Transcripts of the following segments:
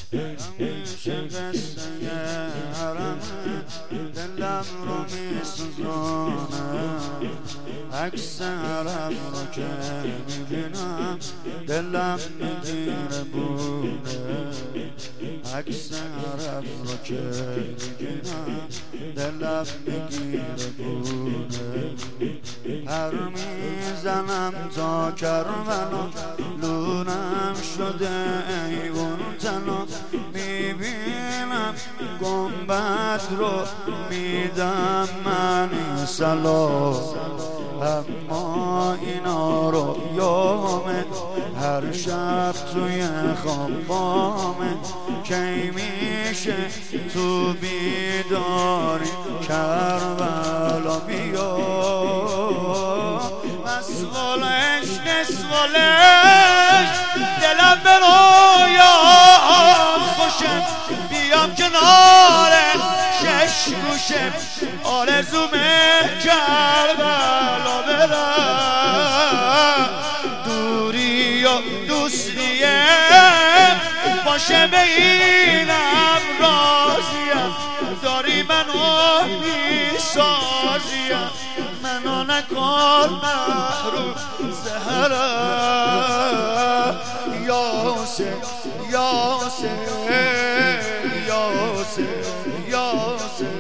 همیشه قصه حرمه دلم رو میسوزونه، عکس حرم رو که میبینم دلم میگیره بونه، عکس حرم رو که میبینم دلم میگیره بونه. پر میزنم تا کربلا لونم شده ایوون تنها، میبینم گنبد رو میدم من سلام، اما اینا رو یامه هر شب توی خوابامه، کی میشه تو بیداری کربلا بیا. مسئولش دلم به رویات خوشم، بیام کنار شش گوشم آرزومه کربلا برم، دوری و دوستیه باشه به اینم راضیم، داری منو میسازیم، منو نکن محروم زهره. یاسه یاسه یاسه یاسه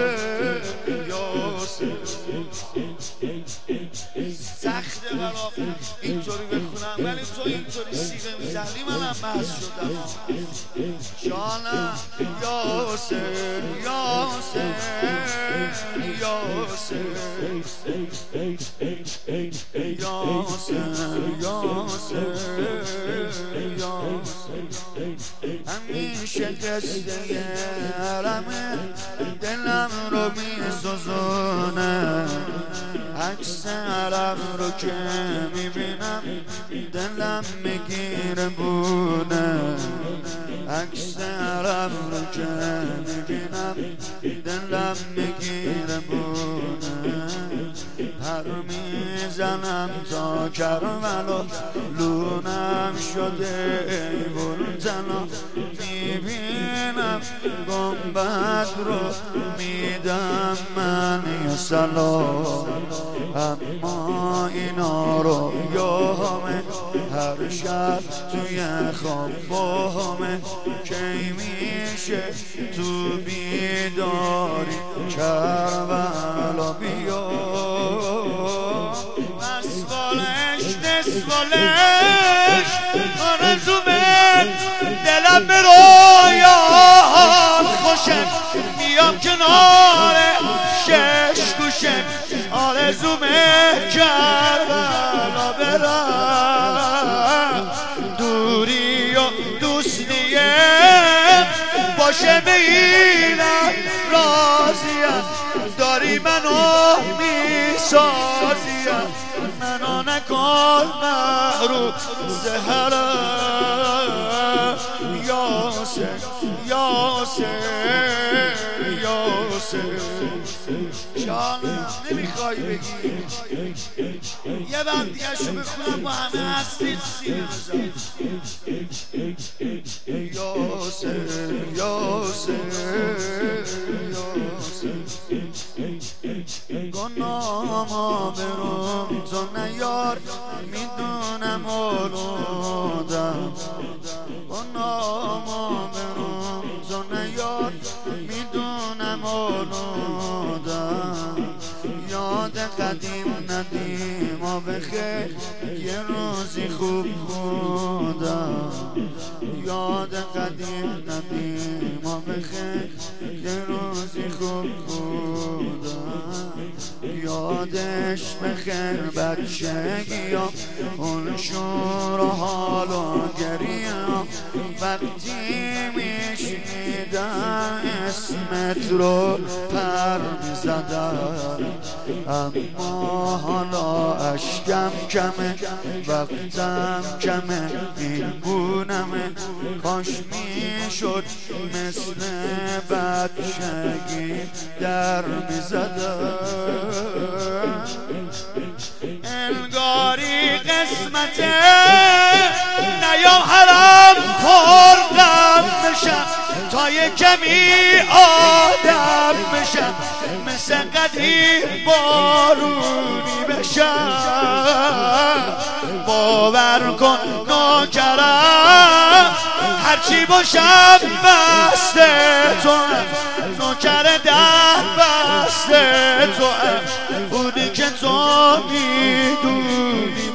یاسه. سخته برا اینطوری بخونم، ولی تو اینطوری سیغه میزنی منم مست شدم جانم. یاسه یاسه یاسه یاسه یاسه یاسه. همیشه قصه حرمه دلم رو میسوزونه، عکس حرم رو که میبینم دلم میگیره بونه، عکس حرم رو که میبینم دلم میگیره بونه. پر میزنم تا کربلا لونم شده ایوون تنها، میبینم گنبد رو میدم من سلام، اما اینا رو یامه هر شب توی خوابامه، کی میشه تو بیداری کربلا بیا. نسوالش آرزومه دلم به رویات خوشم، میام کنار شش گوشم آرزومه کربلا برم، دوری و دوستیه باشه به اینم راضیم، داری منو میسازیم، منو نکن محروم زهره. یاسه یاسه یاسه. جانم نمیخوای بگی یه بند دیگه شو بخونم با همه هستید سینه بزن. یاسه یاسه یاسه. گناهما برم تو نیار میدونم آلودم، گناهما برم تو نیار میدونم آلودم، یاد قدیم ندیم و بخیر یه روزی خوب بودم، یاد قدیم ندیم و بخیر یه روزی خوب بودم، یادش بخیر بچگیام اون شور و حال و گریم، وقتی میشنیدم اسمت رو پر میزدم، اما حالا اشکم کمه وقتم کمه این بونمه، کاش میشد مثل بچگی در میزدم، انگاری قسمته نیام حرم پر غم بشه، تنهای کمی آدم بشم مثل قدیم بارونی بشم باور کن نوکرم هرچی باشم بسته تو هم نوکر در بسته تو هم اونی که تو میدونی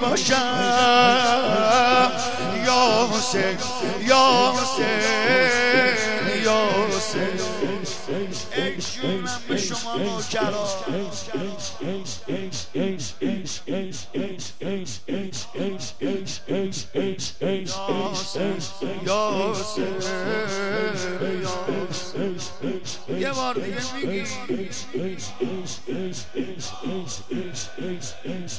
باشم یا حسین یا حسین یا حسین ای جونم به شما نوکران یا حسین یه بار دیگه میگی